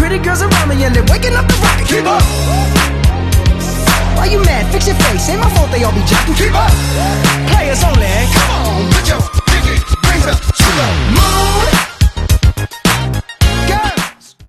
pretty girls around me and they're waking up the rocket. Keep up. Why you mad? Fix your face. Ain't my fault they all be jacking. Keep up. Players only. Come on, put your pinky rings up to the moon.